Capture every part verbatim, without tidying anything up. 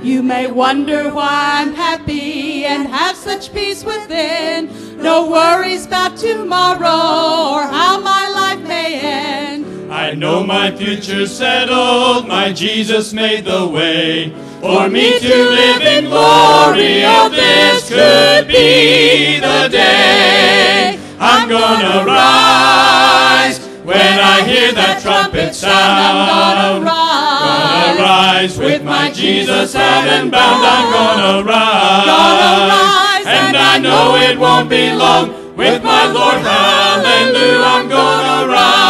You may wonder why I'm happy and have such peace within. No worries about tomorrow or how my life may end. I know my future's settled, my Jesus made the way. For me to live in glory, oh, this could be the day. I'm gonna rise when I hear that trumpet sound. I'm gonna rise, gonna rise with my Jesus heaven bound. I'm gonna rise, gonna rise, and I know it won't be long. With my Lord, hallelujah, I'm gonna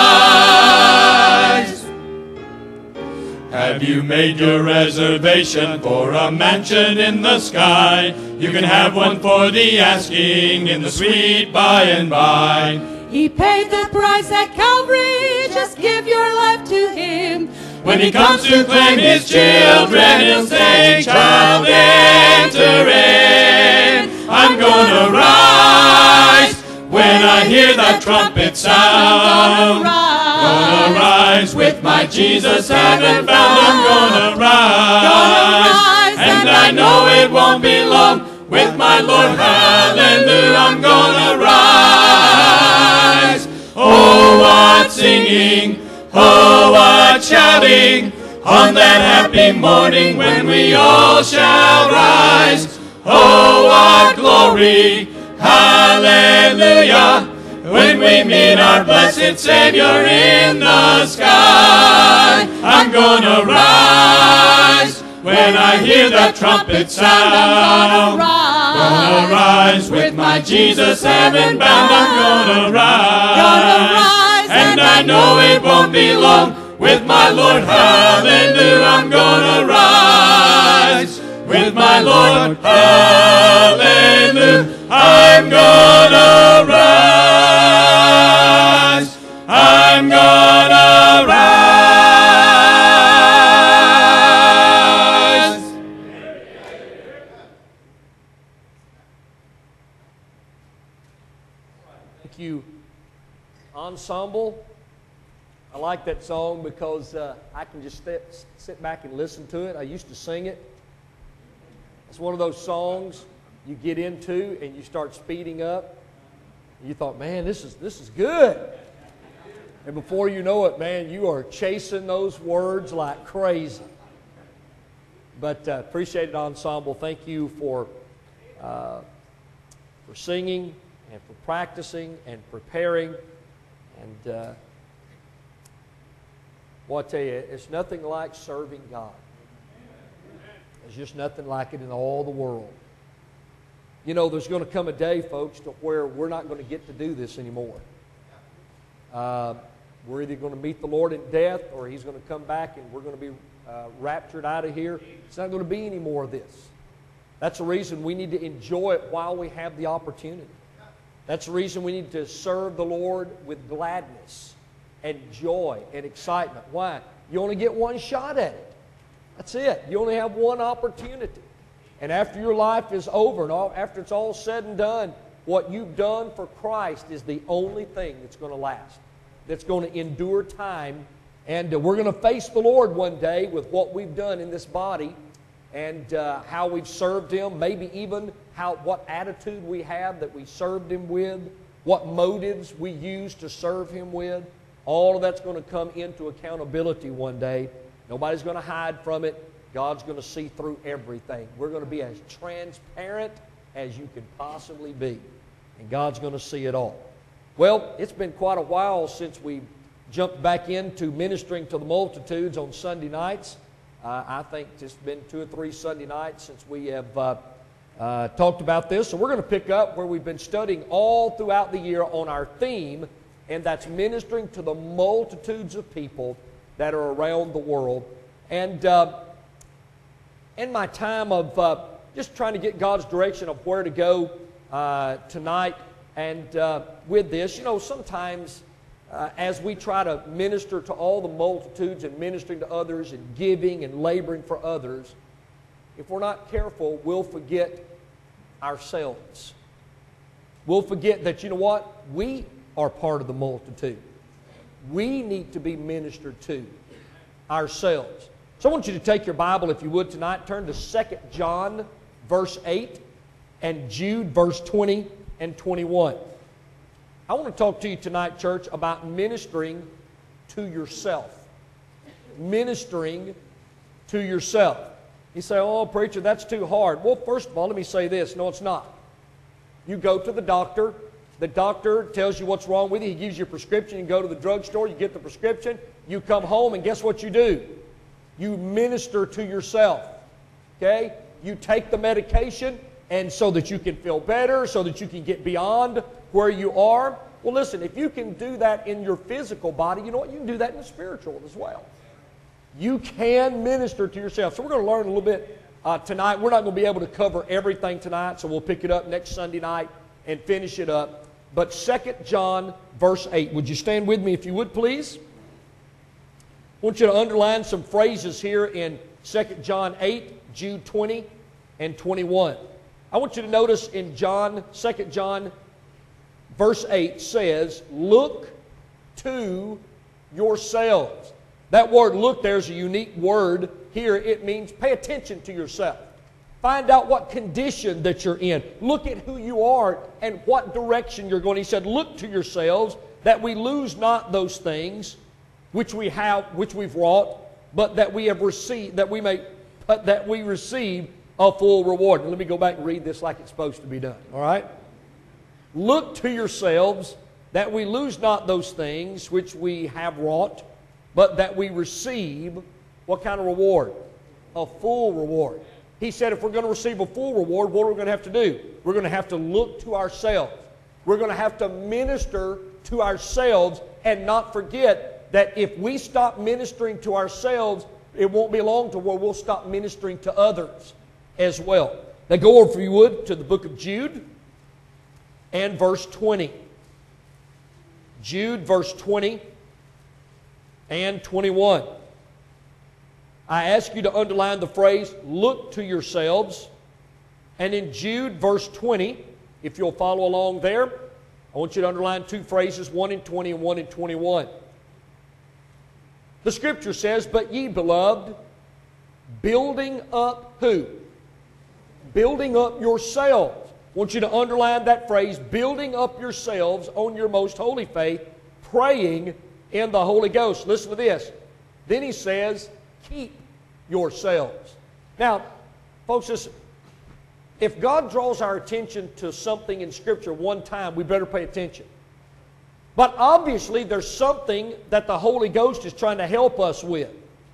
rise. Have you made your reservation for a mansion in the sky? You can have one for the asking in the sweet by and by. He paid the price at Calvary, just give your life to Him. When He comes to claim His children, He'll say, child, enter in. I'm gonna rise when I hear that trumpet sound. Gonna rise with my Jesus heaven bound. I'm gonna rise, and I know it won't be long. With my Lord, hallelujah, I'm gonna rise. Oh, what singing, oh, what shouting, on that happy morning when we all shall rise. Oh, what glory, hallelujah, when we meet our blessed Savior in the sky. I'm gonna rise when I hear that trumpet sound. Gonna rise with my Jesus heaven bound. I'm gonna rise, and I know it won't be long. With my Lord, hallelujah, I'm gonna rise. With my Lord, hallelujah, I'm gonna rise. I'm gonna rise. Thank you, ensemble. I like that song because uh, I can just sit, sit back and listen to it. I used to sing it. It's one of those songs you get into and you start speeding up. You thought, man, this is this is good. And before you know it, man, you are chasing those words like crazy. But uh, appreciate it, ensemble. Thank you for uh, for singing and for practicing and preparing. And uh, well, I tell you, it's nothing like serving God. There's just nothing like it in all the world. You know, there's going to come a day, folks, to where we're not going to get to do this anymore. Uh, we're either going to meet the Lord in death, or He's going to come back and we're going to be uh, raptured out of here. It's not going to be any more of this. That's the reason we need to enjoy it while we have the opportunity. That's the reason we need to serve the Lord with gladness and joy and excitement. Why? You only get one shot at it. That's it. You only have one opportunity. And after your life is over and all, after it's all said and done, what you've done for Christ is the only thing that's going to last, that's going to endure time. And uh, we're going to face the Lord one day with what we've done in this body and uh, how we've served Him, maybe even how what attitude we have that we served Him with, what motives we used to serve Him with. All of that's going to come into accountability one day. Nobody's going to hide from it. God's going to see through everything. We're going to be as transparent as you can possibly be. And God's going to see it all. Well, it's been quite a while since we jumped back into ministering to the multitudes on Sunday nights. Uh, I think it's been two or three Sunday nights since we have uh, uh, talked about this. So we're going to pick up where we've been studying all throughout the year on our theme, and that's ministering to the multitudes of people that are around the world. And uh, in my time of uh, just trying to get God's direction of where to go uh, tonight, and uh, with this, you know, sometimes uh, as we try to minister to all the multitudes and ministering to others and giving and laboring for others, if we're not careful, we'll forget ourselves. We'll forget that, you know what? We are part of the multitude. We need to be ministered to ourselves. So I want you to take your Bible, if you would, tonight. Turn to Second John, verse eight, and Jude, verse twenty and twenty-one. I want to talk to you tonight, church, about ministering to yourself. Ministering to yourself. You say, oh, preacher, that's too hard. Well, first of all, let me say this. No, it's not. You go to the doctor. The doctor tells you what's wrong with you. He gives you a prescription. You go to the drugstore. You get the prescription. You come home, and guess what you do? You minister to yourself. Okay? You take the medication, and so that you can feel better, so that you can get beyond where you are. Well, listen, if you can do that in your physical body, you know what? You can do that in the spiritual as well. You can minister to yourself. So we're going to learn a little bit uh, tonight. We're not going to be able to cover everything tonight, so we'll pick it up next Sunday night and finish it up. But Second John, verse eight. Would you stand with me if you would, please? I want you to underline some phrases here in Second John eight, Jude twenty, and twenty-one. I want you to notice in John, Second John, verse eight says, look to yourselves. That word look there is a unique word here. It means pay attention to yourself. Find out what condition that you're in. Look at who you are and what direction you're going. He said, look to yourselves that we lose not those things which we have, which we've wrought, but that we have received, that we may, but that we receive a full reward. And let me go back and read this like it's supposed to be done. All right? Look to yourselves that we lose not those things which we have wrought, but that we receive what kind of reward? A full reward. He said if we're going to receive a full reward, what are we going to have to do? We're going to have to look to ourselves. We're going to have to minister to ourselves and not forget that if we stop ministering to ourselves, it won't be long to where we'll stop ministering to others as well. Now go over, if you would, to the book of Jude and verse twenty. Jude, verse twenty and twenty-one. I ask you to underline the phrase, look to yourselves. And in Jude, verse twenty, if you'll follow along there, I want you to underline two phrases, one in twenty and one in twenty-one. The Scripture says, but ye beloved, building up who? Building up yourselves. I want you to underline that phrase, building up yourselves on your most holy faith, praying in the Holy Ghost. Listen to this. Then he says, keep yourselves. Now, folks, listen. If God draws our attention to something in Scripture one time, we better pay attention. But obviously, there's something that the Holy Ghost is trying to help us with.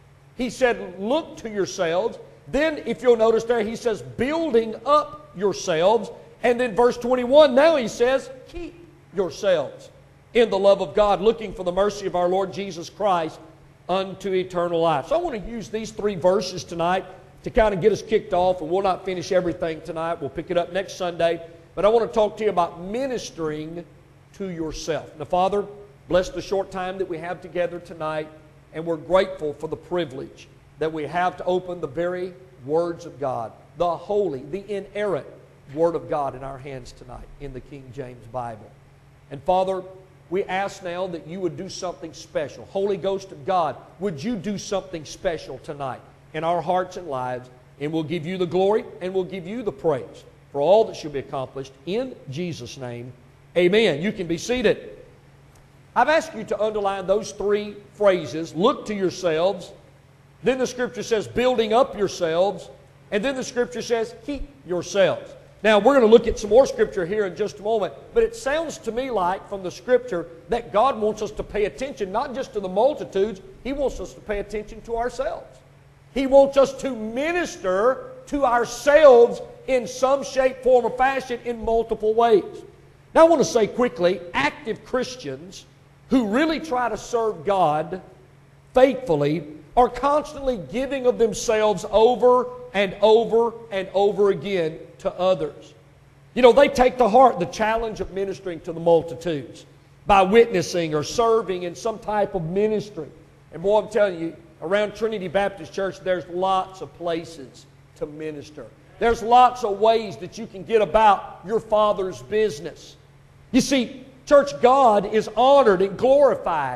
He said, look to yourselves. Then, if you'll notice there, he says, building up yourselves. And then verse twenty-one, now he says, keep yourselves in the love of God, looking for the mercy of our Lord Jesus Christ unto eternal life. So I want to use these three verses tonight to kind of get us kicked off, and we'll not finish everything tonight. We'll pick it up next Sunday. But I want to talk to you about ministering to yourself. Now, Father, bless the short time that we have together tonight, and we're grateful for the privilege that we have to open the very words of God, the holy, the inerrant Word of God in our hands tonight in the King James Bible. And Father, we ask now that you would do something special. Holy Ghost of God, would you do something special tonight in our hearts and lives, and we'll give you the glory and we'll give you the praise for all that shall be accomplished in Jesus' name. Amen. You can be seated. I've asked you to underline those three phrases. Look to yourselves. Then the Scripture says, building up yourselves. And then the Scripture says, keep yourselves. Now, we're going to look at some more Scripture here in just a moment, but it sounds to me like from the Scripture that God wants us to pay attention not just to the multitudes, He wants us to pay attention to ourselves. He wants us to minister to ourselves in some shape, form, or fashion in multiple ways. Now, I want to say quickly, active Christians who really try to serve God faithfully are constantly giving of themselves over and over and over again to others. You know, they take to heart the challenge of ministering to the multitudes by witnessing or serving in some type of ministry. And boy, I'm telling you, around Trinity Baptist Church, there's lots of places to minister. There's lots of ways that you can get about your Father's business. You see, church, God is honored and glorified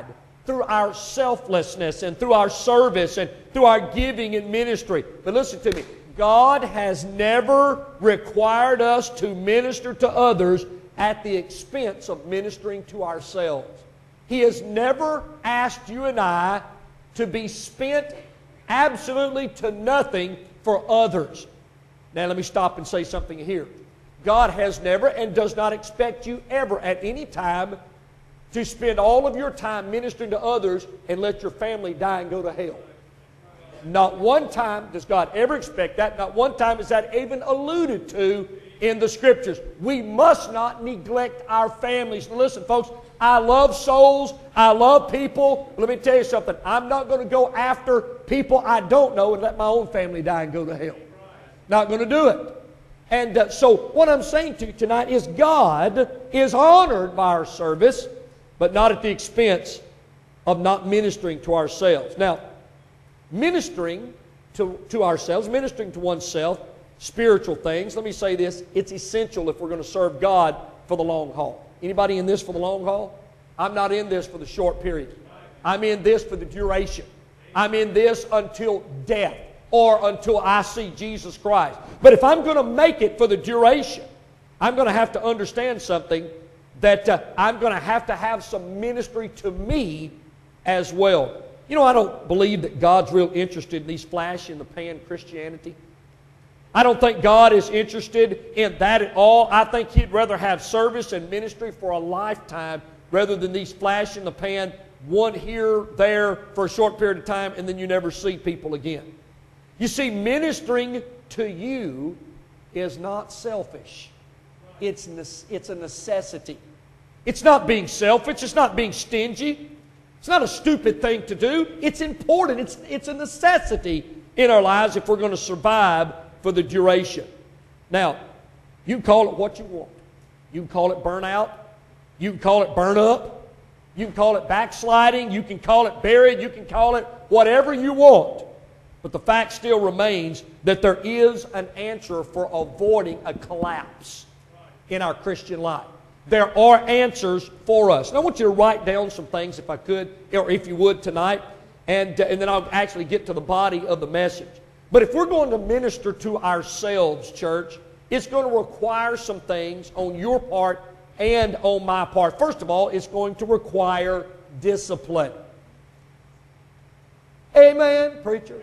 through our selflessness and through our service and through our giving and ministry. But listen to me. God has never required us to minister to others at the expense of ministering to ourselves. He has never asked you and I to be spent absolutely to nothing for others. Now let me stop and say something here. God has never and does not expect you ever at any time to spend all of your time ministering to others and let your family die and go to hell. Not one time does God ever expect that. Not one time is that even alluded to in the Scriptures. We must not neglect our families. Listen, folks, I love souls. I love people. Let me tell you something. I'm not going to go after people I don't know and let my own family die and go to hell. Not going to do it. And uh, so what I'm saying to you tonight is God is honored by our service, but not at the expense of not ministering to ourselves. Now, ministering to, to ourselves, ministering to oneself, spiritual things, let me say this, it's essential if we're going to serve God for the long haul. Anybody in this for the long haul? I'm not in this for the short period. I'm in this for the duration. I'm in this until death or until I see Jesus Christ. But if I'm going to make it for the duration, I'm going to have to understand something, that uh, I'm going to have to have some ministry to me as well. You know, I don't believe that God's real interested in these flash-in-the-pan Christianity. I don't think God is interested in that at all. I think He'd rather have service and ministry for a lifetime rather than these flash-in-the-pan, one here, there, for a short period of time, and then you never see people again. You see, ministering to you is not selfish. It's, it's a necessity. It's not being selfish. It's not being stingy. It's not a stupid thing to do. It's important. It's, it's a necessity in our lives if we're going to survive for the duration. Now, you can call it what you want. You can call it burnout. You can call it burn up. You can call it backsliding. You can call it buried. You can call it whatever you want. But the fact still remains that there is an answer for avoiding a collapse in our Christian life. There are answers for us. And I want you to write down some things, if I could, or if you would tonight, and, uh, and then I'll actually get to the body of the message. But if we're going to minister to ourselves, church, it's going to require some things on your part and on my part. First of all, it's going to require discipline. Amen, preacher.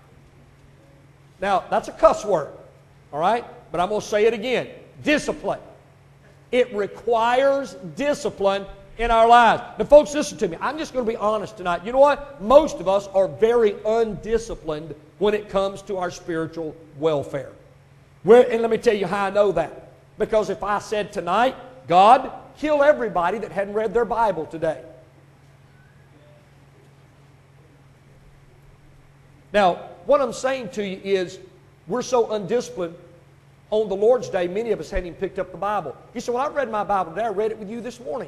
Now, that's a cuss word, all right? But I'm going to say it again. Discipline. It requires discipline in our lives. Now, folks, listen to me. I'm just going to be honest tonight. You know what? Most of us are very undisciplined when it comes to our spiritual welfare. Where, and let me tell you how I know that. Because if I said tonight, God, kill everybody that hadn't read their Bible today. Now, what I'm saying to you is, we're so undisciplined. On the Lord's Day, many of us hadn't even picked up the Bible. You say, well, I read my Bible today. I read it with you this morning.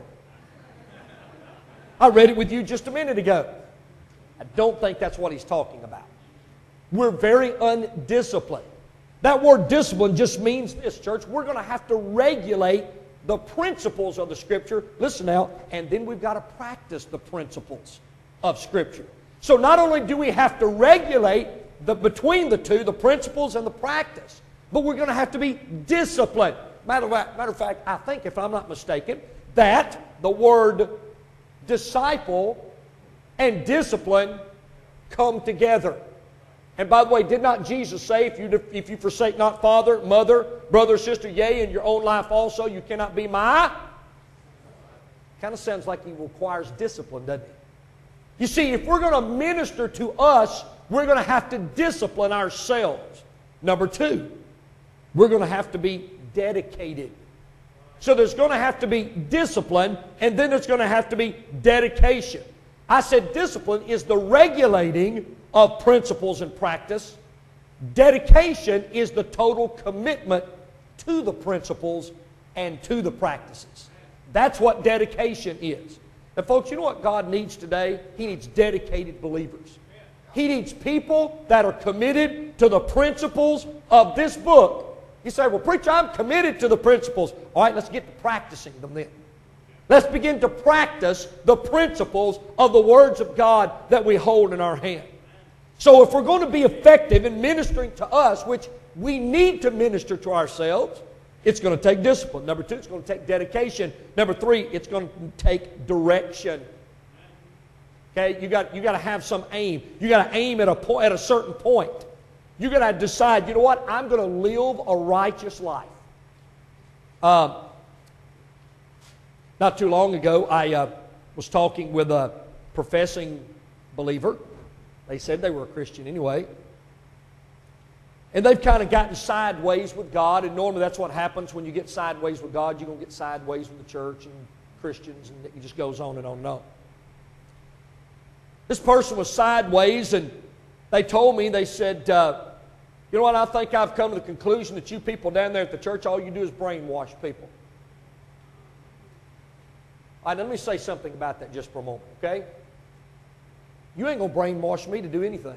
I read it with you just a minute ago. I don't think that's what he's talking about. We're very undisciplined. That word discipline just means this, church. We're going to have to regulate the principles of the Scripture. Listen now, and then we've got to practice the principles of Scripture. So not only do we have to regulate the, between the two, the principles and the practice, but we're going to have to be disciplined. Matter of fact, matter of fact, I think, if I'm not mistaken, that the word disciple and discipline come together. And by the way, did not Jesus say, if you, if you forsake not father, mother, brother, sister, yea, in your own life also, you cannot be my? Kind of sounds like he requires discipline, doesn't it? You see, if we're going to minister to us, we're going to have to discipline ourselves. Number two, we're going to have to be dedicated. So there's going to have to be discipline, and then there's going to have to be dedication. I said discipline is the regulating of principles and practice. Dedication is the total commitment to the principles and to the practices. That's what dedication is. Now, folks, you know what God needs today? He needs dedicated believers. He needs people that are committed to the principles of this book. You say, well, preacher, I'm committed to the principles. All right, let's get to practicing them then. Let's begin to practice the principles of the words of God that we hold in our hand. So if we're going to be effective in ministering to us, which we need to minister to ourselves, it's going to take discipline. Number two, it's going to take dedication. Number three, it's going to take direction. Okay, you got you got to have some aim. You got to aim at a point, at a certain point. You got to decide, you know what? I'm going to live a righteous life. Um, not too long ago, I uh, was talking with a professing believer. They said they were a Christian anyway. And they've kind of gotten sideways with God, and normally that's what happens when you get sideways with God. You're going to get sideways with the church and Christians, and it just goes on and on and on. This person was sideways, and they told me, they said, uh, you know what, I think I've come to the conclusion that you people down there at the church, all you do is brainwash people. All right, let me say something about that just for a moment, okay? You ain't going to brainwash me to do anything.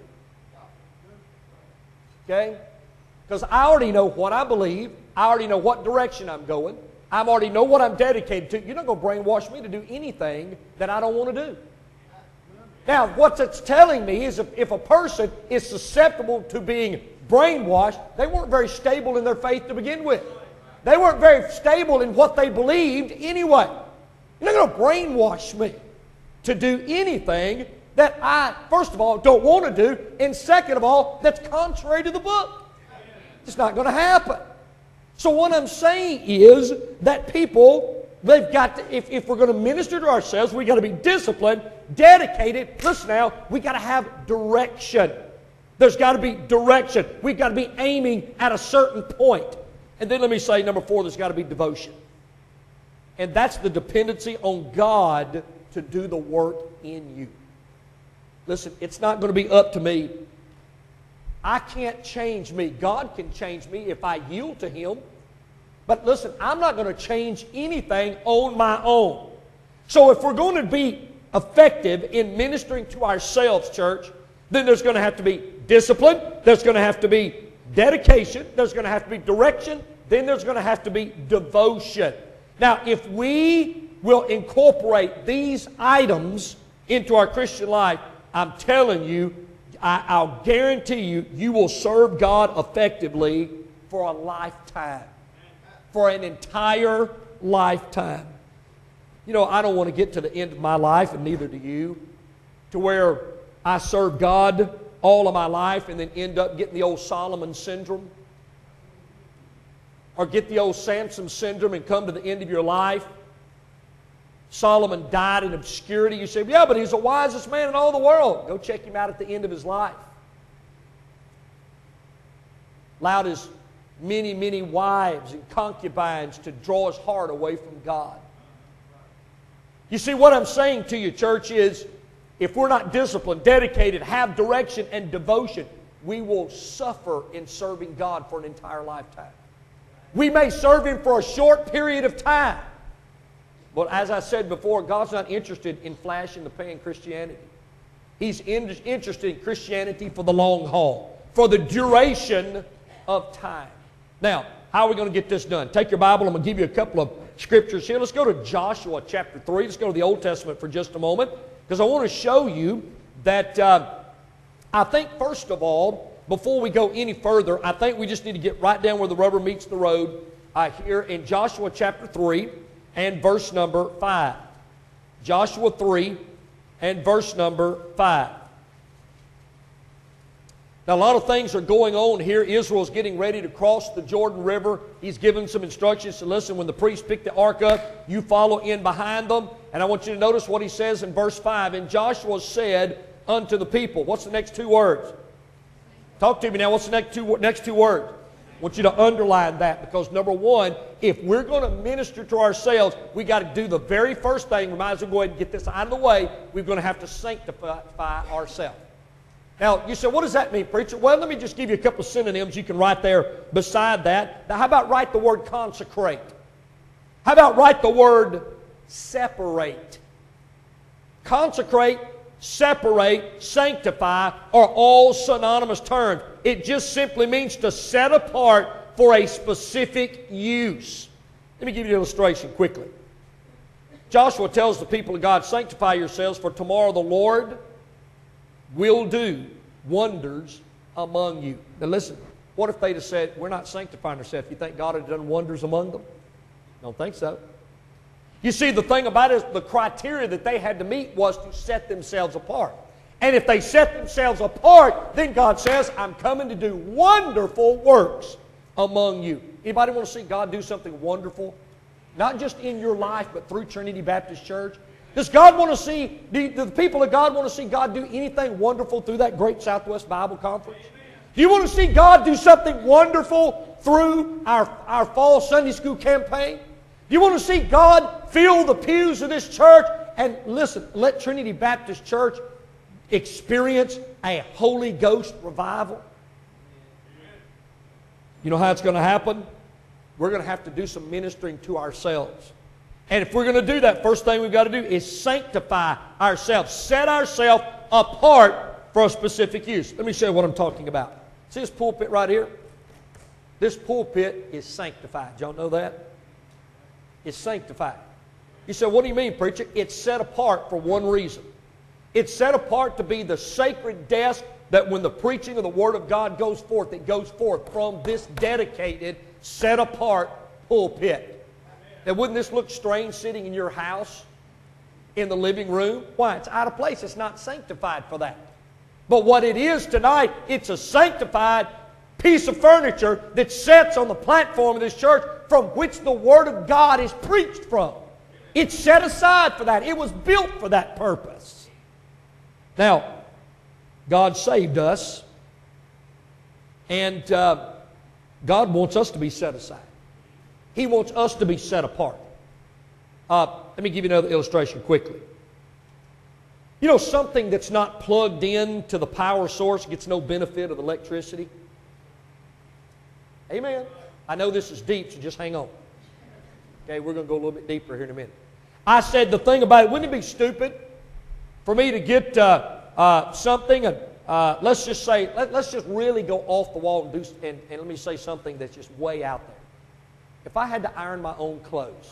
Okay? Because I already know what I believe. I already know what direction I'm going. I already know what I'm dedicated to. You're not going to brainwash me to do anything that I don't want to do. Now, what it's telling me is if, if a person is susceptible to being brainwashed, they weren't very stable in their faith to begin with. They weren't very stable in what they believed anyway. You're not going to brainwash me to do anything that I, first of all, don't want to do, and second of all, that's contrary to the book. It's not going to happen. So what I'm saying is that people, they've got to, if, if we're going to minister to ourselves, we've got to be disciplined, dedicated. Listen now, we've got to have direction. There's got to be direction. We've got to be aiming at a certain point. And then let me say, number four, there's got to be devotion. And that's the dependency on God to do the work in you. Listen, it's not going to be up to me. I can't change me. God can change me if I yield to Him. But listen, I'm not going to change anything on my own. So if we're going to be effective in ministering to ourselves, church, then there's going to have to be discipline. There's going to have to be dedication. There's going to have to be direction. Then there's going to have to be devotion. Now, if we will incorporate these items into our Christian life, I'm telling you, I, I'll guarantee you, you will serve God effectively for a lifetime. For an entire lifetime. You know, I don't want to get to the end of my life, and neither do you, to where I serve God all of my life and then end up getting the old Solomon syndrome. Or get the old Samson syndrome and come to the end of your life. Solomon died in obscurity. You say, yeah, but he's the wisest man in all the world. Go check him out at the end of his life. Allowed his many, many wives and concubines to draw his heart away from God. You see, what I'm saying to you, church, is if we're not disciplined, dedicated, have direction and devotion, we will suffer in serving God for an entire lifetime. We may serve Him for a short period of time. But as I said before, God's not interested in flash in the pan Christianity. He's in, interested in Christianity for the long haul, for the duration of time. Now, how are we going to get this done? Take your Bible. I'm going to give you a couple of scriptures here. Let's go to Joshua chapter three. Let's go to the Old Testament for just a moment, because I want to show you that uh, I think, first of all, before we go any further, I think we just need to get right down where the rubber meets the road uh, here in Joshua chapter three and verse number five. Joshua three and verse number five. Now, a lot of things are going on here. Israel's getting ready to cross the Jordan River. He's given some instructions to listen. When the priests pick the ark up, you follow in behind them. And I want you to notice what he says in verse five. And Joshua said unto the people. What's the next two words? Talk to me now. What's the next two, next two words? I want you to underline that, because number one, if we're going to minister to ourselves, we got to do the very first thing. We might as well go ahead and get this out of the way. We're going to have to sanctify ourselves. Now, you say, what does that mean, preacher? Well, let me just give you a couple of synonyms you can write there beside that. Now, how about write the word consecrate? How about write the word separate? Consecrate, separate, sanctify are all synonymous terms. It just simply means to set apart for a specific use. Let me give you an illustration quickly. Joshua tells the people of God, sanctify yourselves, for tomorrow the Lord will do wonders among you. Now listen, what if they'd have said, we're not sanctifying ourselves? You think God had done wonders among them? Don't think so. You see, the thing about it is the criteria that they had to meet was to set themselves apart. And if they set themselves apart, then God says, I'm coming to do wonderful works among you. Anybody want to see God do something wonderful? Not just in your life, but through Trinity Baptist Church. Does God want to see, do the people of God want to see God do anything wonderful through that great Southwest Bible Conference? Do you want to see God do something wonderful through our, our fall Sunday school campaign? Do you want to see God fill the pews of this church? And listen, let Trinity Baptist Church experience a Holy Ghost revival. You know how it's going to happen? We're going to have to do some ministering to ourselves. And if we're going to do that, first thing we've got to do is sanctify ourselves. Set ourselves apart for a specific use. Let me show you what I'm talking about. See this pulpit right here? This pulpit is sanctified. Y'all know that? It's sanctified. You say, what do you mean, preacher? It's set apart for one reason. It's set apart to be the sacred desk that when the preaching of the Word of God goes forth, it goes forth from this dedicated, set apart pulpit. Now, wouldn't this look strange sitting in your house, in the living room? Why? It's out of place. It's not sanctified for that. But what it is tonight, it's a sanctified piece of furniture that sits on the platform of this church from which the Word of God is preached from. It's set aside for that. It was built for that purpose. Now, God saved us, and uh, God wants us to be set aside. He wants us to be set apart. Uh, let me give you another illustration quickly. You know, something that's not plugged in to the power source gets no benefit of electricity. Amen. I know this is deep, so just hang on. Okay, we're going to go a little bit deeper here in a minute. I said the thing about it, wouldn't it be stupid for me to get uh, uh, something, and uh, let's just say, let, let's just really go off the wall and, do, and, and let me say something that's just way out there. If I had to iron my own clothes,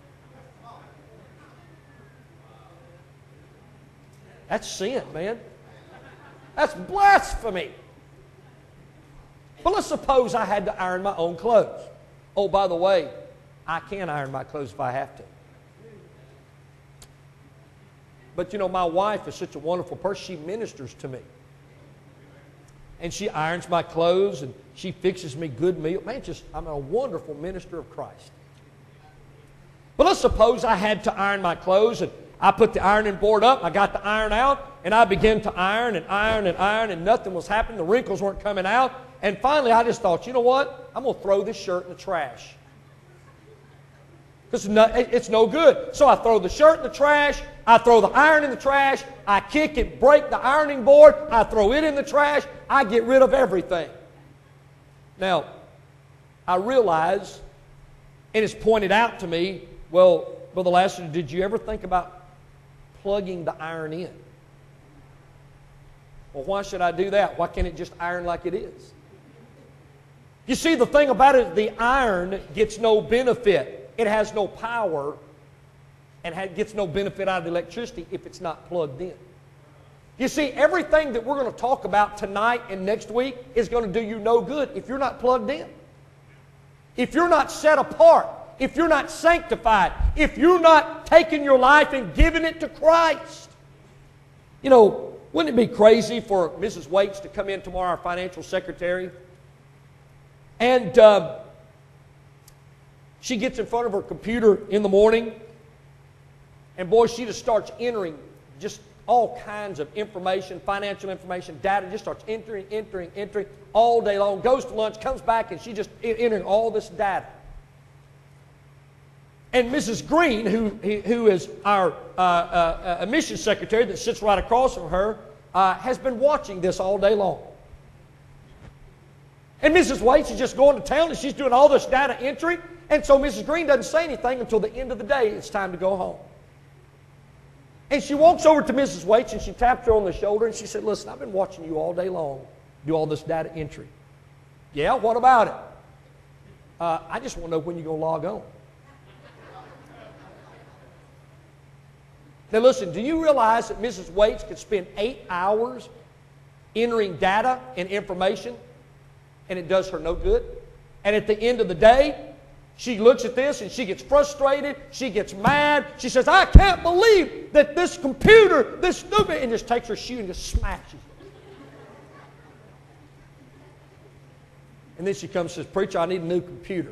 that's sin, man. That's blasphemy. But let's suppose I had to iron my own clothes. Oh, by the way, I can iron my clothes if I have to. But you know, my wife is such a wonderful person. She ministers to me. And she irons my clothes and she fixes me good meal. Man, just I'm a wonderful minister of Christ. But let's suppose I had to iron my clothes and I put the ironing board up, I got the iron out, and I began to iron and iron and iron, and nothing was happening. The wrinkles weren't coming out. And finally, I just thought, you know what? I'm going to throw this shirt in the trash. Because it's no good. So I throw the shirt in the trash. I throw the iron in the trash. I kick and break the ironing board. I throw it in the trash. I get rid of everything. Now, I realize, and it's pointed out to me, well, Brother Lasseter, did you ever think about plugging the iron in? Well, why should I do that? Why can't it just iron like it is? You see, the thing about it, the iron gets no benefit. It has no power and gets no benefit out of the electricity if it's not plugged in. You see, everything that we're going to talk about tonight and next week is going to do you no good if you're not plugged in. If you're not set apart. If you're not sanctified. If you're not taking your life and giving it to Christ. You know, wouldn't it be crazy for Missus Waits to come in tomorrow, our financial secretary, and uh, she gets in front of her computer in the morning, and boy, she just starts entering just all kinds of information, financial information, data, just starts entering, entering, entering all day long, goes to lunch, comes back, and she just entering all this data. And Missus Green, who, who is our uh, uh, admissions secretary that sits right across from her, uh, has been watching this all day long. And Missus Waits is just going to town, and she's doing all this data entry, and so Missus Green doesn't say anything until the end of the day. It's time to go home. And she walks over to Missus Waits, and she taps her on the shoulder, and she said, listen, I've been watching you all day long do all this data entry. Yeah, what about it? Uh, I just want to know when you're going to log on. Now listen, do you realize that Missus Waits could spend eight hours entering data and information, and it does her no good? And at the end of the day, she looks at this and she gets frustrated, she gets mad, she says, I can't believe that this computer, this stupid, and just takes her shoe and just smashes it. And then she comes and says, Preacher, I need a new computer.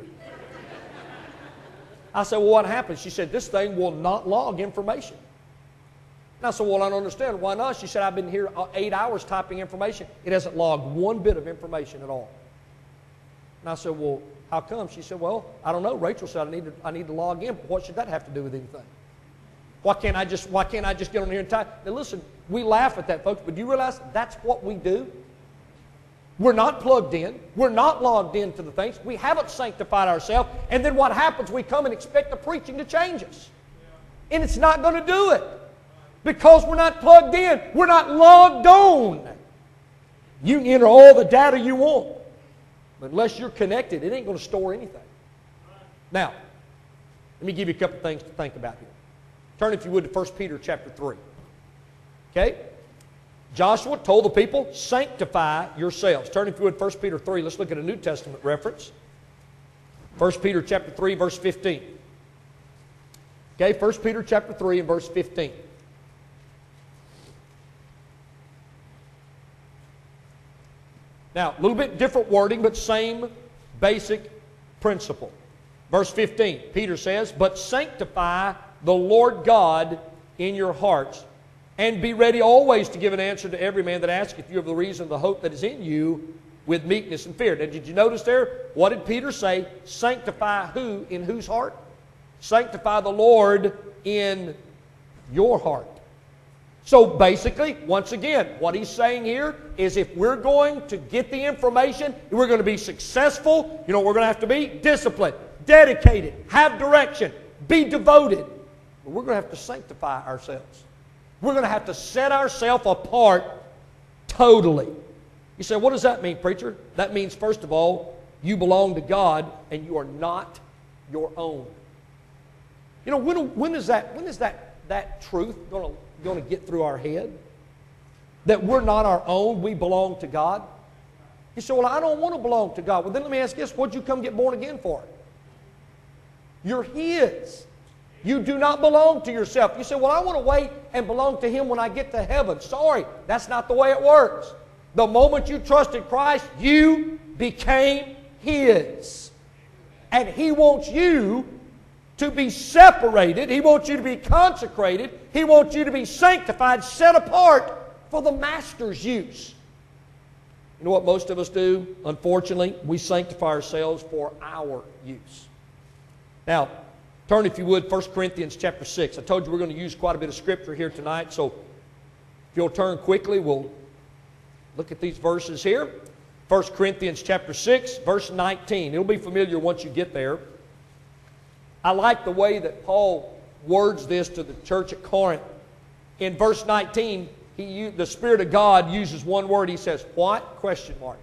I said, well, what happened? She said, this thing will not log information. And I said, well, I don't understand. Why not? She said, I've been here eight hours typing information. It hasn't logged one bit of information at all. And I said, well, how come? She said, well, I don't know. Rachel said I need to, I need to log in. But what should that have to do with anything? Why can't I just, why can't I just get on here and type? Now listen, we laugh at that, folks, but do you realize that's what we do? We're not plugged in. We're not logged into the things. We haven't sanctified ourselves. And then what happens? We come and expect the preaching to change us. And it's not going to do it. Because we're not plugged in. We're not logged on. You can enter all the data you want. But unless you're connected, it ain't going to store anything. Now, let me give you a couple things to think about here. Turn, if you would, to First Peter chapter three. Okay? Joshua told the people, sanctify yourselves. Turn, if you would, First Peter three. Let's look at a New Testament reference. First Peter chapter three, verse fifteen. Okay, First Peter chapter three and verse fifteen. Now, a little bit different wording, but same basic principle. Verse fifteen, Peter says, but sanctify the Lord God in your hearts, and be ready always to give an answer to every man that asketh you of the reason of the hope that is in you with meekness and fear. Now, did you notice there? What did Peter say? Sanctify who in whose heart? Sanctify the Lord in your heart. So basically, once again, what he's saying here is if we're going to get the information, if we're going to be successful, you know, we're going to have to be disciplined, dedicated, have direction, be devoted. But we're going to have to sanctify ourselves. We're going to have to set ourselves apart totally. You say, what does that mean, preacher? That means, first of all, you belong to God and you are not your own. You know, when, when is that, when is that, that truth going to going to get through our head? That we're not our own, we belong to God? You say, well, I don't want to belong to God. Well, then let me ask you this, what'd you come get born again for? You're His. You do not belong to yourself. You say, well, I want to wait and belong to Him when I get to heaven. Sorry, that's not the way it works. The moment you trusted Christ, you became His. And He wants you to be separated. He wants you to be consecrated. He wants you to be sanctified, set apart for the Master's use. You know what most of us do? Unfortunately, we sanctify ourselves for our use. Now, turn, if you would, First Corinthians chapter six. I told you we're going to use quite a bit of Scripture here tonight, so if you'll turn quickly, we'll look at these verses here. First Corinthians chapter six, verse nineteen. It'll be familiar once you get there. I like the way that Paul words this to the church at Corinth. In verse nineteen, he, the Spirit of God uses one word. He says, what? Question mark.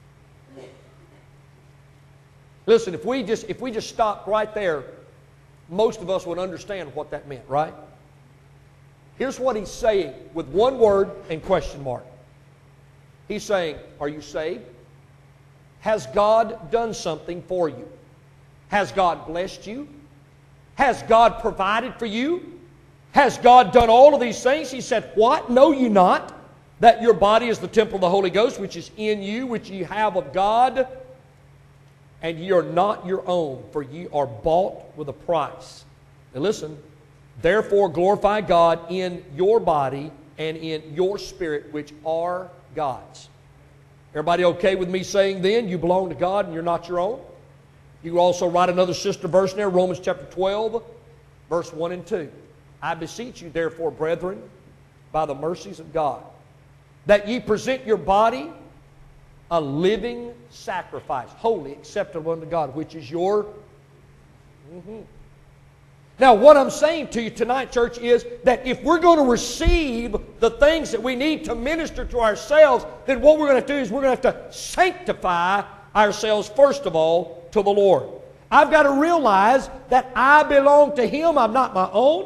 Listen, if we just, if we just stopped right there, most of us would understand what that meant, right? Here's what he's saying with one word and question mark. He's saying, are you saved? Has God done something for you? Has God blessed you? Has God provided for you? Has God done all of these things? He said, what? Know you not that your body is the temple of the Holy Ghost, which is in you, which ye have of God, and ye are not your own, for ye are bought with a price. Now listen, therefore glorify God in your body and in your spirit, which are God's. Everybody okay with me saying then, you belong to God and you're not your own? You also write another sister verse in there, Romans chapter twelve, verse one and two. I beseech you, therefore, brethren, by the mercies of God, that ye present your body a living sacrifice, holy, acceptable unto God, which is your... Mm-hmm. Now, what I'm saying to you tonight, church, is that if we're going to receive the things that we need to minister to ourselves, then what we're going to do is we're going to have to sanctify ourselves, first of all, to the Lord. I've got to realize that I belong to Him. I'm not my own.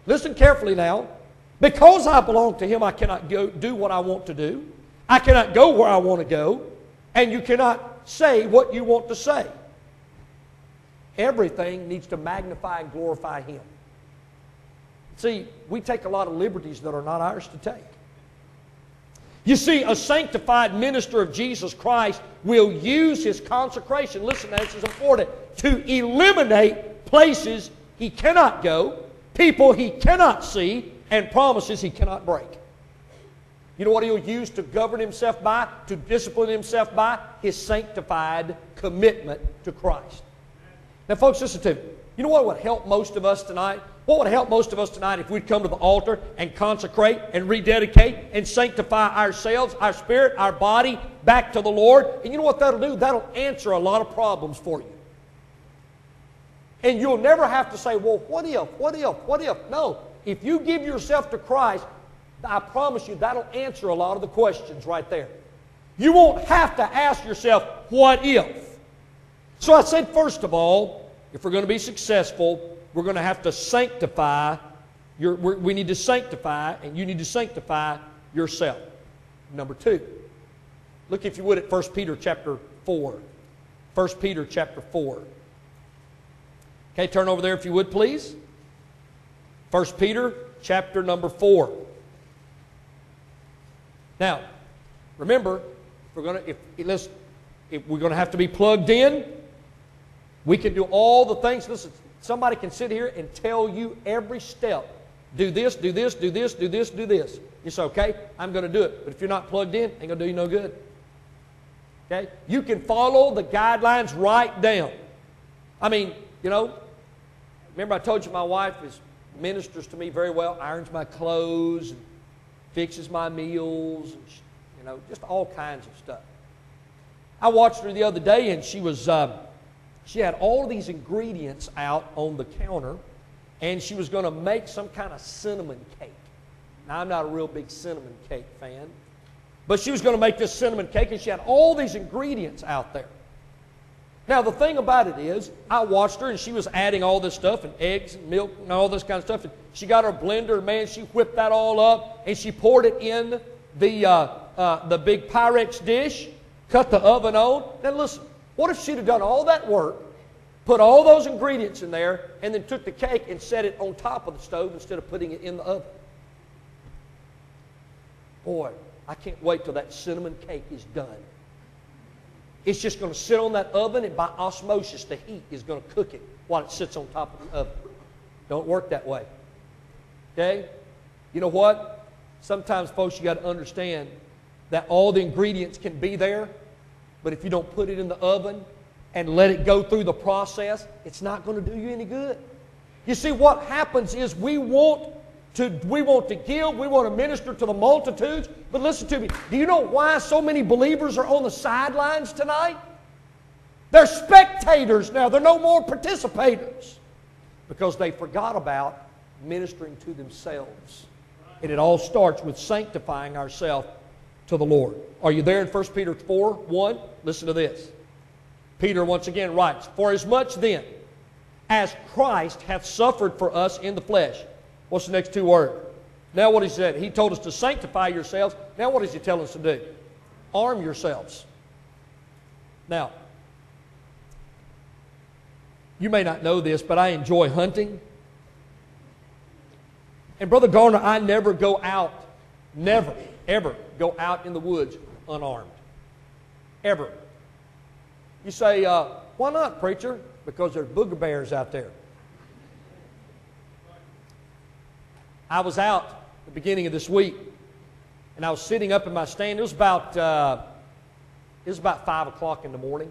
listen carefully now. Because I belong to Him, I cannot go do what I want to do. I cannot go where I want to go. And you cannot say what you want to say. Everything needs to magnify and glorify Him. See, we take a lot of liberties that are not ours to take. You see, a sanctified minister of Jesus Christ will use his consecration, listen, this is important, to eliminate places he cannot go, people he cannot see, and promises he cannot break. You know what he'll use to govern himself by, to discipline himself by? His sanctified commitment to Christ. Now, folks, listen to me. You know what would help most of us tonight? What would help most of us tonight if we'd come to the altar and consecrate and rededicate and sanctify ourselves, our spirit, our body back to the Lord? And you know what that'll do? That'll answer a lot of problems for you. And you'll never have to say, well, what if, what if, what if? No. If you give yourself to Christ, I promise you that'll answer a lot of the questions right there. You won't have to ask yourself, what if? So I said, first of all, if we're going to be successful, we're going to have to sanctify, your, we're, we need to sanctify, and you need to sanctify yourself. Number two, look if you would at First Peter chapter four. First Peter chapter four. Okay, turn over there if you would, please. First Peter chapter number four. Now, remember, if we're going to, if, if, if we're going to have to be plugged in, we can do all the things. Listen, somebody can sit here and tell you every step. Do this, do this, do this, do this, do this. You say, okay, I'm going to do it. But if you're not plugged in, it ain't going to do you no good. Okay? You can follow the guidelines right down. I mean, you know, remember I told you my wife is ministers to me very well, irons my clothes, and fixes my meals, and, you know, just all kinds of stuff. I watched her the other day, and she was, um, she had all these ingredients out on the counter, and she was going to make some kind of cinnamon cake. Now, I'm not a real big cinnamon cake fan, but she was going to make this cinnamon cake, and she had all these ingredients out there. Now, the thing about it is, I watched her, and she was adding all this stuff, and eggs and milk and all this kind of stuff. And she got her blender, man, she whipped that all up, and she poured it in the, uh, uh, the big Pyrex dish, cut the oven on. Now, listen, what if she'd have done all that work, put all those ingredients in there, and then took the cake and set it on top of the stove instead of putting it in the oven? Boy, I can't wait till that cinnamon cake is done. It's just going to sit on that oven, and by osmosis, the heat is going to cook it while it sits on top of the oven. Don't work that way. Okay? You know what? Sometimes, folks, you got to understand that all the ingredients can be there, but if you don't put it in the oven and let it go through the process, it's not going to do you any good. You see, what happens is we want to, we want to give, we want to minister to the multitudes, but listen to me. Do you know why so many believers are on the sidelines tonight? They're spectators now. They're no more participators because they forgot about ministering to themselves. And it all starts with sanctifying ourselves to the Lord. Are you there in First Peter four, one? Listen to this. Peter once again writes, "For as much then as Christ hath suffered for us in the flesh." What's the next two words? Now what he said, he told us to sanctify yourselves. Now what does he tell us to do? Arm yourselves. Now, you may not know this, but I enjoy hunting. And Brother Garner, I never go out, never, ever go out in the woods unarmed. Ever. You say, uh, why not, preacher? Because there's booger bears out there. I was out at the beginning of this week, and I was sitting up in my stand. It was about uh, it was about five o'clock in the morning,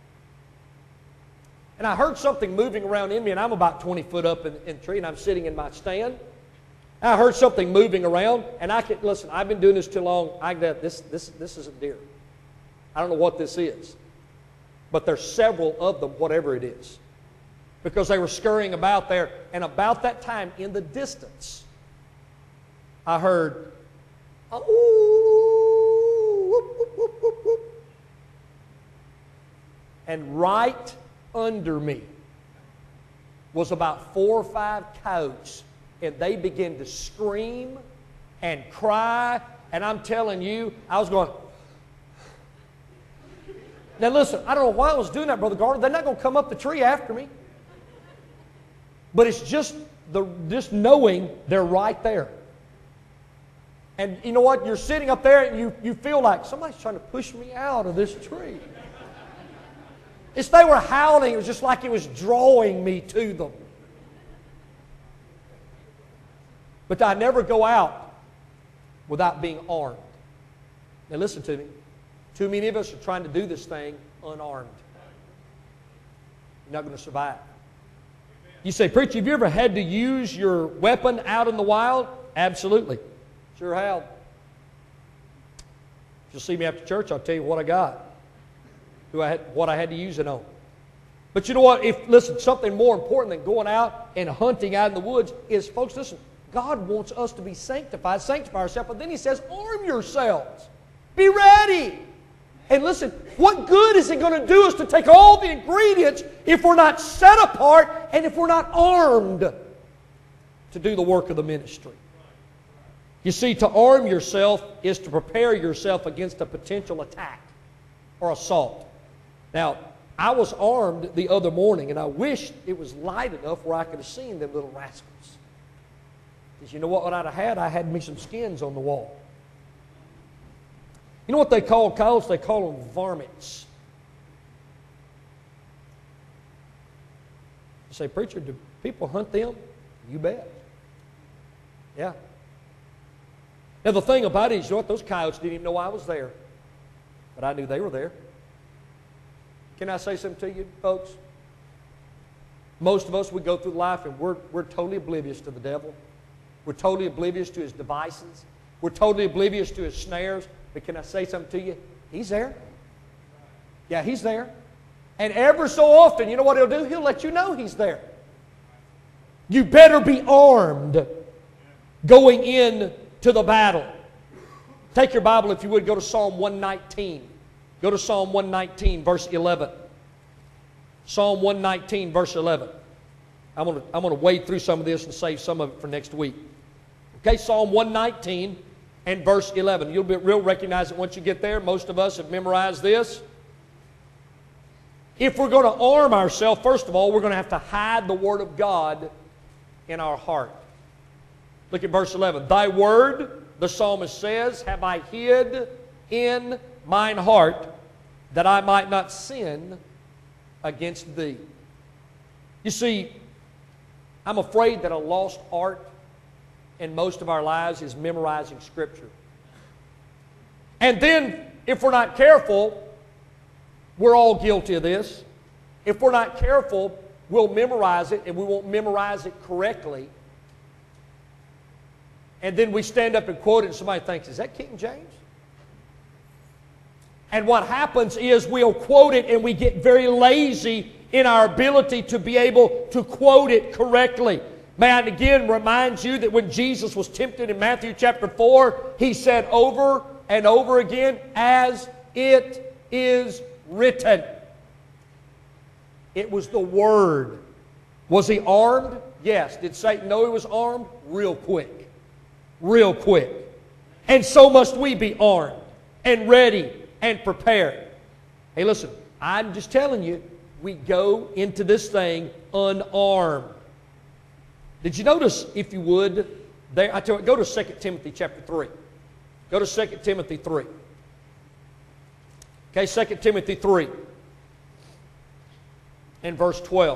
and I heard something moving around in me. And I'm about twenty foot up in, in the tree, and I'm sitting in my stand. I heard something moving around, and I could listen. I've been doing this too long. I this this this isn't deer. I don't know what this is, but there's several of them, whatever it is, because they were scurrying about there. And about that time, in the distance, I heard, oh, whoop, whoop, whoop, whoop, whoop. And right under me was about four or five coyotes and they began to scream and cry. And I'm telling you, I was going... Now listen, I don't know why I was doing that, Brother Gardner. They're not going to come up the tree after me. But it's just, the, just knowing they're right there. And you know what? You're sitting up there and you, you feel like somebody's trying to push me out of this tree. It's they were howling. It was just like it was drawing me to them. But I never go out without being armed. Now listen to me. Too many of us are trying to do this thing unarmed. You're not going to survive. You say, preacher, have you ever had to use your weapon out in the wild? Absolutely. Sure have. If you'll see me after church, I'll tell you what I got. Who I had, what I had to use it on. But you know what? If listen, something more important than going out and hunting out in the woods is, folks, listen, God wants us to be sanctified, sanctify ourselves, but then He says, arm yourselves. Be ready. And listen, what good is it going to do us to take all the ingredients if we're not set apart and if we're not armed to do the work of the ministry? You see, to arm yourself is to prepare yourself against a potential attack or assault. Now, I was armed the other morning, and I wished it was light enough where I could have seen them little rascals. Because you know what I'd have had? I had me some skins on the wall. You know what they call coyotes? They call them varmints. You say, preacher, do people hunt them? You bet. Yeah. Now the thing about it is, you know what? Those coyotes didn't even know I was there. But I knew they were there. Can I say something to you, folks? Most of us, we go through life and we're, we're totally oblivious to the devil. We're totally oblivious to his devices. We're totally oblivious to his snares. But can I say something to you? He's there. Yeah, He's there. And ever so often, you know what He'll do? He'll let you know He's there. You better be armed going in to the battle. Take your Bible, if you would, go to Psalm one nineteen. Go to Psalm one nineteen, verse eleven. Psalm one nineteen, verse eleven. I'm going to, I'm going to wade through some of this and save some of it for next week. Okay, Psalm one nineteen and verse eleven. You'll be, real recognize it once you get there. Most of us have memorized this. If we're going to arm ourselves, first of all, we're going to have to hide the Word of God in our heart. Look at verse eleven. Thy Word, the psalmist says, have I hid in mine heart, that I might not sin against Thee. You see, I'm afraid that a lost art in most of our lives is memorizing Scripture. And then, if we're not careful, we're all guilty of this. If we're not careful, we'll memorize it, and we won't memorize it correctly. And then we stand up and quote it, and somebody thinks, is that King James? And what happens is we'll quote it, and we get very lazy in our ability to be able to quote it correctly. May I again remind you that when Jesus was tempted in Matthew chapter four, He said over and over again, as it is written. It was the Word. Was He armed? Yes. Did Satan know He was armed? Real quick. Real quick. And so must we be armed and ready and prepared. Hey, listen, I'm just telling you, we go into this thing unarmed. Did you notice, if you would, there, I tell you, go to Second Timothy chapter three. Go to Second Timothy three. Okay, Second Timothy three and verse twelve.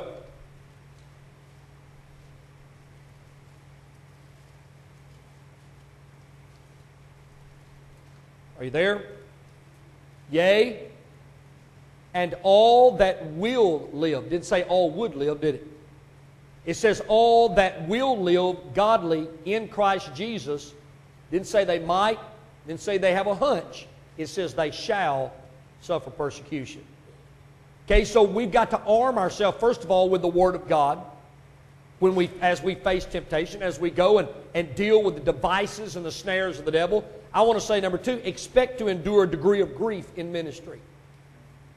Are you there? Yea, and all that will live. Didn't say all would live, did it? It says all that will live godly in Christ Jesus. Didn't say they might. Didn't say they have a hunch. It says they shall suffer persecution. Okay, so we've got to arm ourselves, first of all, with the Word of God. When we, as we face temptation, as we go and, and deal with the devices and the snares of the devil. I want to say, number two, expect to endure a degree of grief in ministry.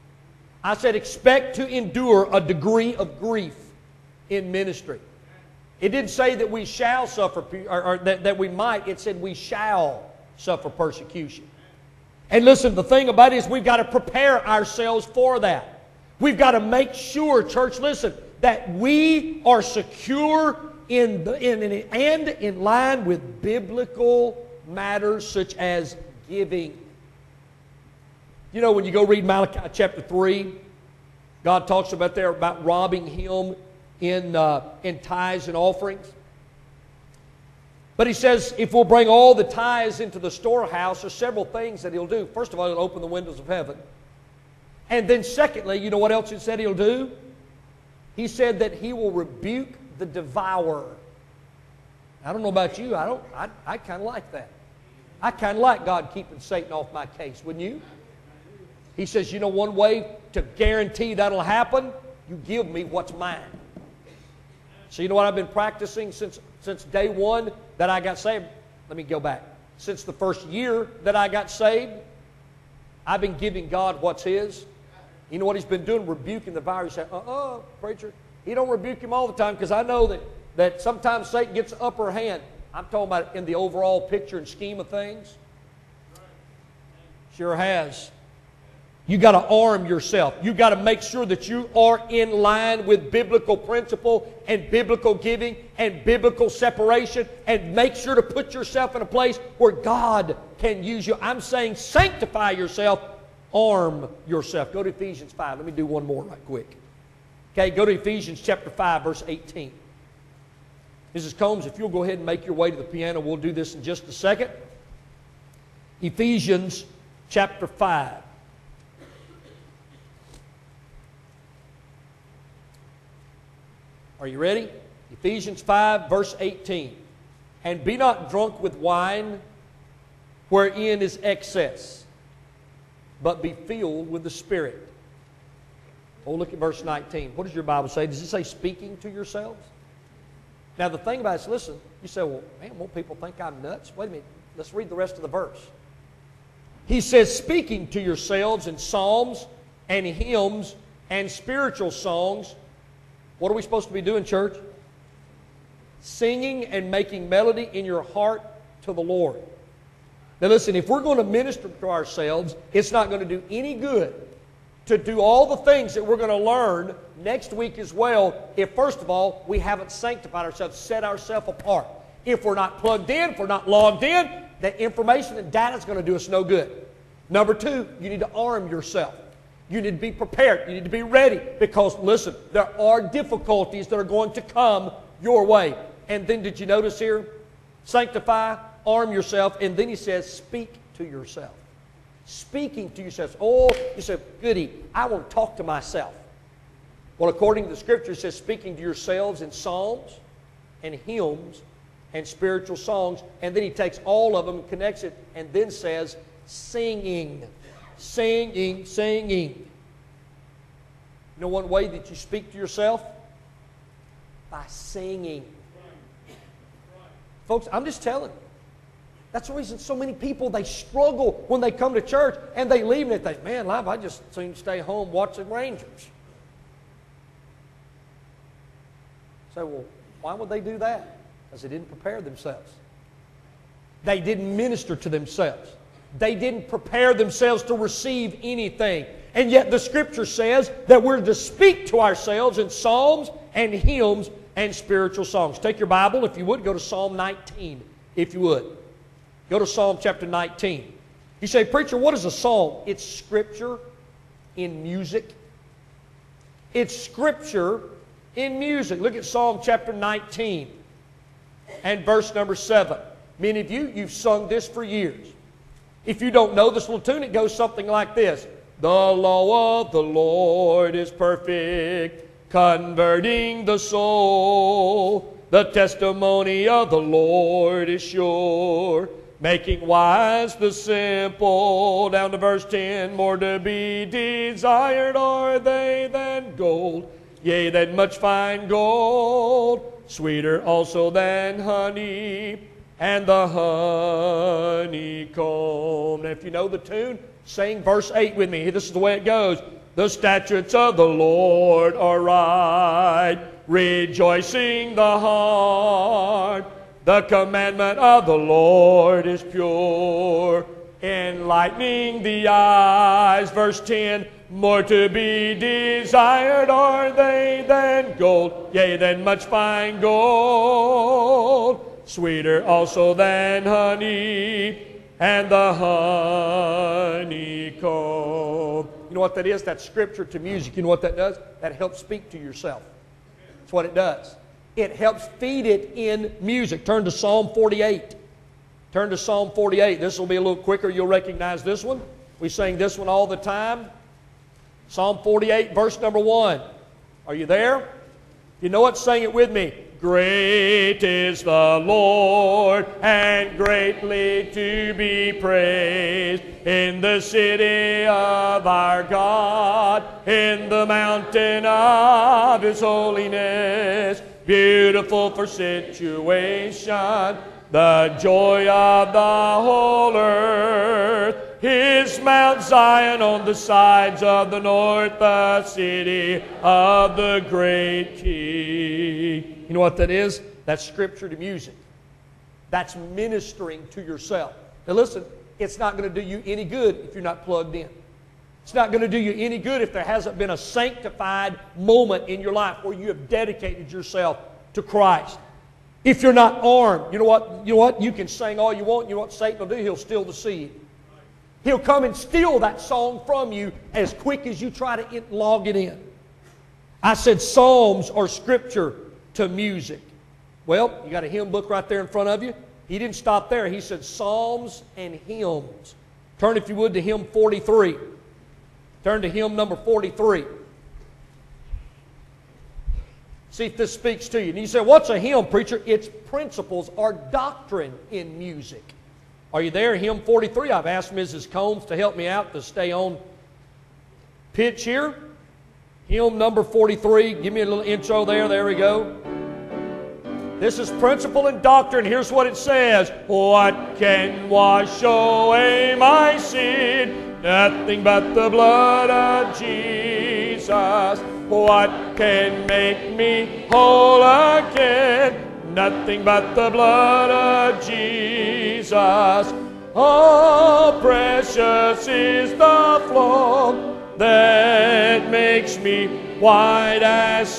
I said expect to endure a degree of grief in ministry. It didn't say that we shall suffer, or, or that, that we might. It said we shall suffer persecution. And listen, the thing about it is we've got to prepare ourselves for that. We've got to make sure, church, listen, that we are secure in, the, in, in and in line with biblical matters such as giving. You know, when you go read Malachi chapter three, God talks about there about robbing Him in, uh, in tithes and offerings. But He says if we'll bring all the tithes into the storehouse, there's several things that He'll do. First of all, He'll open the windows of heaven. And then secondly, you know what else He said He'll do? He said that He will rebuke the devourer. I don't know about you. I don't. I, I kind of like that. I kind of like God keeping Satan off my case, wouldn't you? He says, you know, one way to guarantee that'll happen, you give me what's mine. So you know what I've been practicing since, since day one that I got saved? Let me go back. Since the first year that I got saved, I've been giving God what's His. You know what He's been doing? Rebuking the virus. You say, uh-uh, preacher. He don't rebuke him all the time because I know that, that sometimes Satan gets the upper hand. I'm talking about in the overall picture and scheme of things. Sure has. You got to arm yourself. You got to make sure that you are in line with biblical principle and biblical giving and biblical separation, and make sure to put yourself in a place where God can use you. I'm saying sanctify yourself, arm yourself. Go to Ephesians five. Let me do one more right quick. Okay, go to Ephesians chapter five, verse eighteen. Missus Combs, if you'll go ahead and make your way to the piano, we'll do this in just a second. Ephesians chapter five. Are you ready? Ephesians five, verse eighteen. And be not drunk with wine, wherein is excess, but be filled with the Spirit. Oh, look at verse nineteen. What does your Bible say? Does it say speaking to yourselves? Now, the thing about it is, listen, you say, well, man, won't people think I'm nuts? Wait a minute. Let's read the rest of the verse. He says, speaking to yourselves in psalms and hymns and spiritual songs. What are we supposed to be doing, church? Singing and making melody in your heart to the Lord. Now listen, if we're going to minister to ourselves, it's not going to do any good to do all the things that we're going to learn next week as well if, first of all, we haven't sanctified ourselves, set ourselves apart. If we're not plugged in, if we're not logged in, that information and data is going to do us no good. Number two, you need to arm yourself. You need to be prepared. You need to be ready because, listen, there are difficulties that are going to come your way. And then did you notice here? Sanctify, arm yourself, and then he says, speak to yourself. Speaking to yourself. Oh, you say, goody, I want to talk to myself. Well, according to the Scripture, it says speaking to yourselves in psalms and hymns and spiritual songs. And then he takes all of them and connects it and then says, singing. Singing, singing. You know one way that you speak to yourself? By singing. Folks, I'm just telling you. That's the reason so many people, they struggle when they come to church and they leave and they think, man, life, I just seem to stay home watching Rangers. So, well, why would they do that? Because they didn't prepare themselves. They didn't minister to themselves. They didn't prepare themselves to receive anything. And yet the Scripture says that we're to speak to ourselves in psalms and hymns and spiritual songs. Take your Bible, if you would, go to Psalm nineteen, if you would. Go to Psalm chapter nineteen. You say, preacher, what is a psalm? It's Scripture in music. It's Scripture in music. Look at Psalm chapter nineteen and verse number seven. Many of you, you've sung this for years. If you don't know this little tune, it goes something like this. The law of the Lord is perfect, converting the soul. The testimony of the Lord is sure, making wise the simple. Down to verse ten. More to be desired are they than gold, yea, than much fine gold. Sweeter also than honey, and the honeycomb. Now, if you know the tune, sing verse eight with me. This is the way it goes. The statutes of the Lord are right, rejoicing the heart. The commandment of the Lord is pure, enlightening the eyes. Verse ten, more to be desired are they than gold, yea, than much fine gold, sweeter also than honey, and the honeycomb. You know what that is? That's scripture to music. You know what that does? That helps speak to yourself. That's what it does. It helps feed it in music. Turn to Psalm forty-eight. Turn to Psalm forty-eight. This will be a little quicker. You'll recognize this one. We sing this one all the time. Psalm forty-eight, verse number one. Are you there? You know it? Sing it with me. Great is the Lord, and greatly to be praised in the city of our God, in the mountain of His holiness, beautiful for situation, the joy of the whole earth. His Mount Zion on the sides of the north, the city of the great King. You know what that is? That's scripture to music. That's ministering to yourself. Now listen, it's not going to do you any good if you're not plugged in. It's not going to do you any good if there hasn't been a sanctified moment in your life where you have dedicated yourself to Christ. If you're not armed, you know what? You know what? You can sing all you want. You know what Satan will do? He'll steal the seed. He'll come and steal that song from you as quick as you try to log it in. I said Psalms are scripture to music. Well, you got a hymn book right there in front of you. He didn't stop there. He said Psalms and hymns. Turn, if you would, to hymn forty-three. Turn to hymn number forty-three. See if this speaks to you. And you say, what's a hymn, preacher? Its principles are doctrine in music. Are you there? Hymn forty-three. I've asked Missus Combs to help me out to stay on pitch here. Hymn number forty-three. Give me a little intro there. There we go. This is principle and doctrine. Here's what it says. What can wash away my sin? Nothing but the blood of Jesus. What can make me whole again? Nothing but the blood of Jesus. Oh, precious is the flow that makes me white as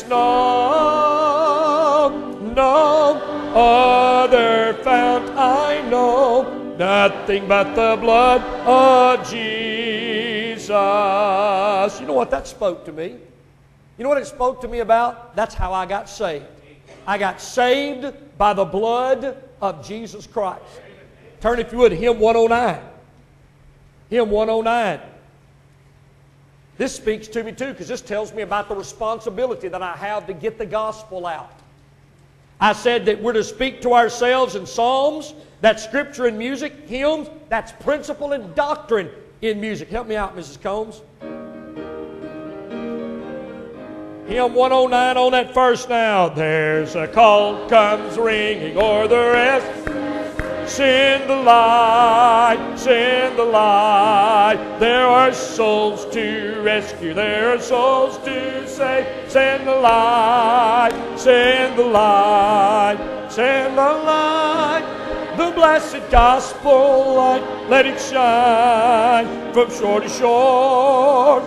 snow. No other fount I know, nothing but the blood of Jesus. You know what that spoke to me? You know what it spoke to me about? That's how I got saved. I got saved by the blood of Jesus Christ. Turn, if you would, hymn one oh nine. Hymn one oh nine. This speaks to me too, because this tells me about the responsibility that I have to get the gospel out. I said that we're to speak to ourselves in psalms. That's scripture and music. Hymns, that's principle and doctrine in music. Help me out, Missus Combs. Hymn one oh nine on that first now. There's a call comes ringing o'er the rest. Send the light, send the light. There are souls to rescue, there are souls to save. Send the light, send the light, send the light. The blessed gospel light, let it shine from shore to shore.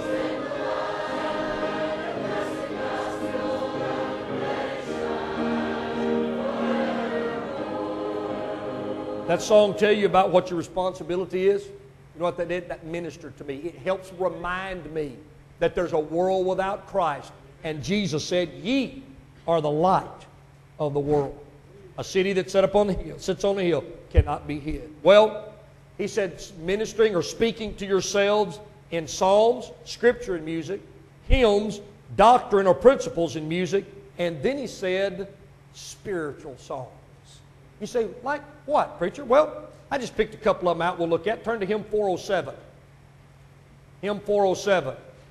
That song tell you about what your responsibility is? You know what that did? That ministered to me. It helps remind me that there's a world without Christ. And Jesus said, ye are the light of the world. A city that's set up on the hill, sits on the hill, cannot be hid. Well, he said ministering or speaking to yourselves in psalms, scripture and music, hymns, doctrine or principles in music, and then he said spiritual songs. You say, like what, preacher? Well, I just picked a couple of them out we'll look at. Turn to hymn four oh seven. Hymn four oh seven.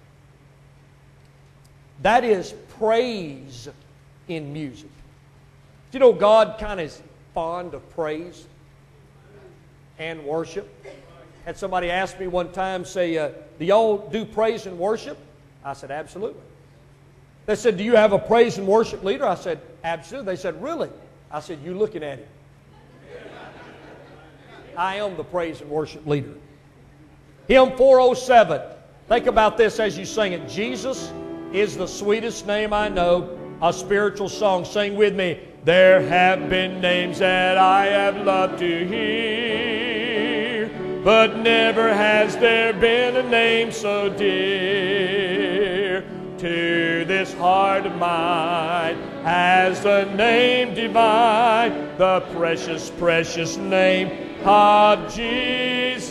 That is praise in music. Do you know God kind of is fond of praise and worship? Had somebody ask me one time, say, uh, do y'all do praise and worship? I said, absolutely. They said, do you have a praise and worship leader? I said, absolutely. They said, really? I said, you looking at him. I am the praise and worship leader. Hymn four oh seven. Think about this as you sing it. Jesus is the sweetest name I know. A spiritual song. Sing with me. There have been names that I have loved to hear, but never has there been a name so dear to this heart of mine as the name divine, the precious, precious name of Jesus.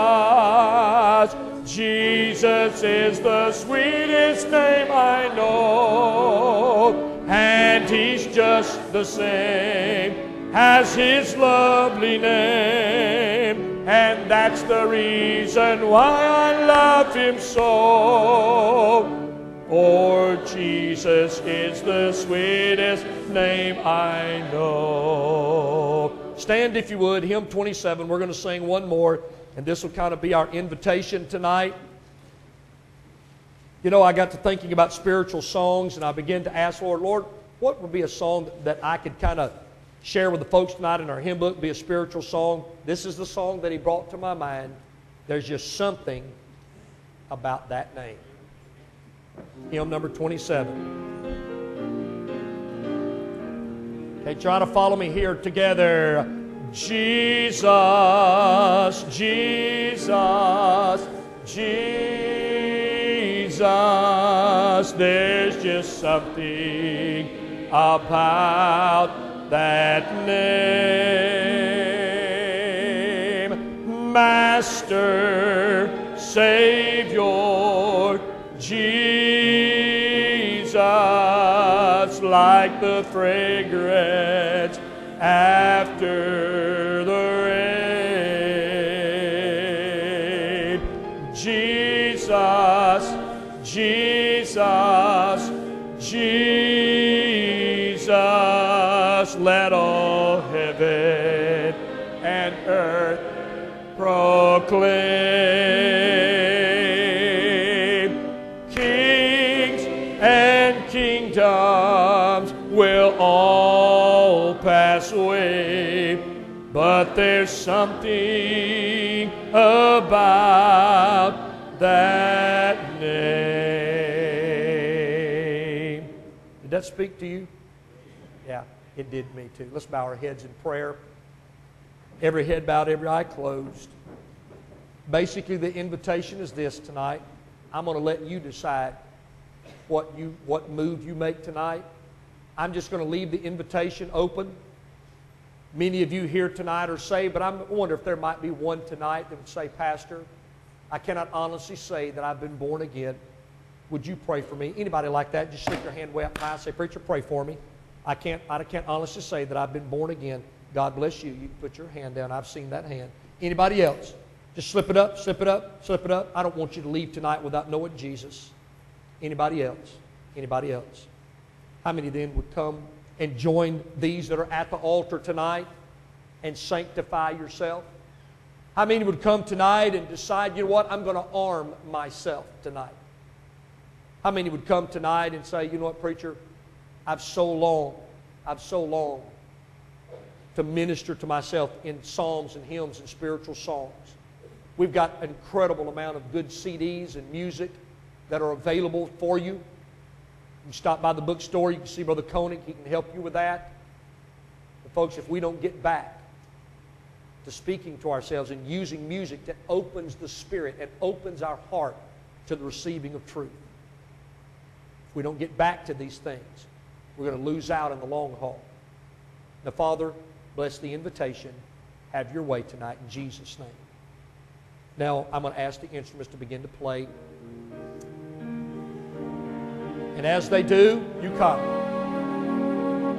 Jesus is the sweetest name I know, and He's just the same as His lovely name, and that's the reason why I love Him so. For Jesus is the sweetest name I know. Stand if you would, hymn twenty-seven. We're going to sing one more, and this will kind of be our invitation tonight. You know, I got to thinking about spiritual songs, and I began to ask, Lord, Lord, what would be a song that I could kind of share with the folks tonight in our hymn book, be a spiritual song? This is the song that He brought to my mind. There's just something about that name. Hymn number twenty-seven. Okay, try to follow me here together. Jesus, Jesus, Jesus, there's just something about that name. Master, Savior, Jesus, like the fragrance after the rain. Jesus, Jesus, Jesus, let all heaven and earth proclaim. Kings and kingdoms will all pass away, but there's something about that name. Did that speak to you? Yeah, it did me too. Let's bow our heads in prayer. Every head bowed, every eye closed. Basically, the invitation is this tonight. I'm going to let you decide what you what move you make tonight. I'm just going to leave the invitation open. Many of you here tonight are saved, but I wonder if there might be one tonight that would say, Pastor, I cannot honestly say that I've been born again. Would you pray for me? Anybody like that? Just stick your hand way up high and say, Preacher, pray for me. I can't, I can't honestly say that I've been born again. God bless you. You can put your hand down. I've seen that hand. Anybody else? Just slip it up, slip it up, slip it up. I don't want you to leave tonight without knowing Jesus. Anybody else? Anybody else? How many then would come and join these that are at the altar tonight and sanctify yourself? How many would come tonight and decide, you know what, I'm going to arm myself tonight? How many would come tonight and say, you know what, preacher, I've so long, I've so long to minister to myself in psalms and hymns and spiritual songs. We've got an incredible amount of good C Ds and music that are available for you. You stop by the bookstore, you can see Brother Koenig, he can help you with that. But folks, if we don't get back to speaking to ourselves and using music that opens the spirit and opens our heart to the receiving of truth, if we don't get back to these things, we're going to lose out in the long haul. Now, Father, bless the invitation. Have your way tonight in Jesus' name. Now, I'm going to ask the instruments to begin to play. And as they do, you come.